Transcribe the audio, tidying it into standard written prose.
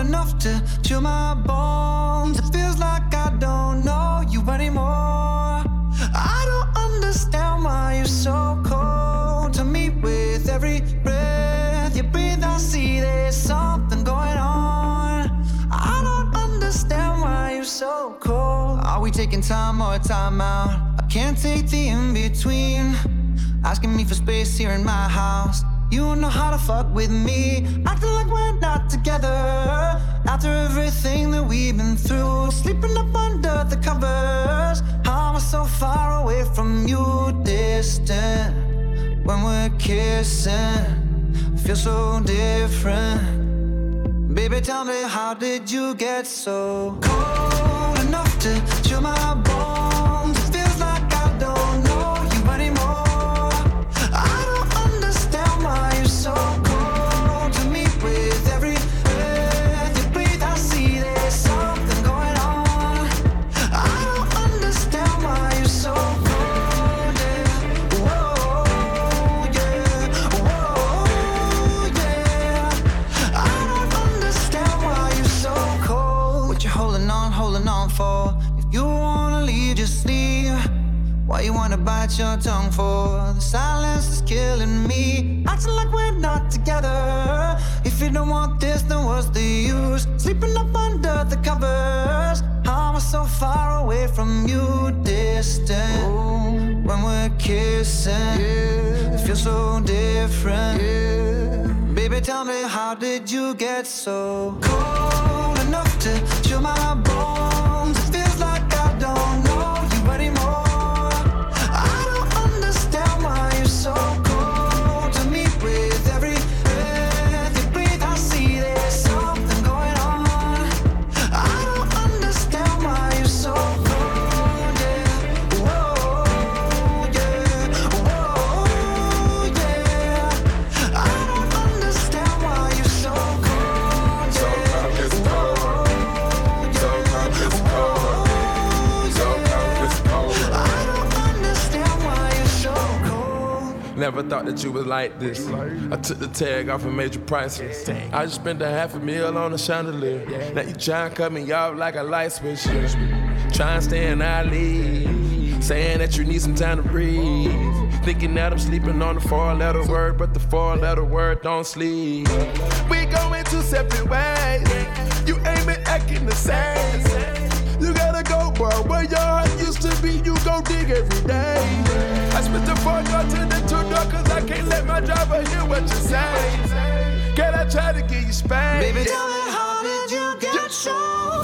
enough to chill my bones. It feels like I don't know you anymore. I don't understand why you're so cold to me. With every breath you breathe, I see there's something going on. I don't understand why you're so cold. Are we taking time or time out? I can't take the in-between. Asking me for space here in my house. You don't know how to fuck with me. Acting like we're not together. After everything that we've been through. Sleeping up under the covers. How am I so far away from you? Distant when we're kissing. Feel so different. Baby, tell me, how did you get so cold enough to chill my bones? It feels like I don't know you anymore. I don't understand why you're so cold to me. With every breath you breathe, I see there's something going on. I don't understand why you're so cold, yeah. Whoa, yeah. Whoa, yeah. I don't understand why you're so cold. What you holding on for? If you wanna leave, just leave. Why you wanna bite your tongue for? The silence is killing me. Acting like we're not together. If you don't want this, then what's the use? Sleeping up under the covers. How am I so far away from you? Distant when we're kissing. It feels so different. Baby, tell me, how did you get so cold enough to chill my bones? It feels like I don't know you anymore. I don't understand why you're so cold to me. With every breath you breathe, I see there's something going on. I don't understand why you're so cold, yeah. Whoa, yeah. Whoa, yeah. I don't understand why you're so cold, yeah. So cold, it's cold. So cold, it's cold. So cold, it's cold. I don't understand why you're so cold. Never thought that you was like this. I took the tag off and made you priceless. I just spent $500,000 on a chandelier. Now you try and cut me off like a light switch. Try and stay in our league. Saying that you need some time to breathe. Thinking that I'm sleeping on the 4-letter word, but the 4-letter word don't sleep. We going two separate ways. You ain't been acting the same. You gotta go, boy. Where your heart used to be, you go dig every day. I spent the 4 door to the 2 door, cause I can't let my driver hear what you say. Can I try to give you space? Baby, tell me, how did you get so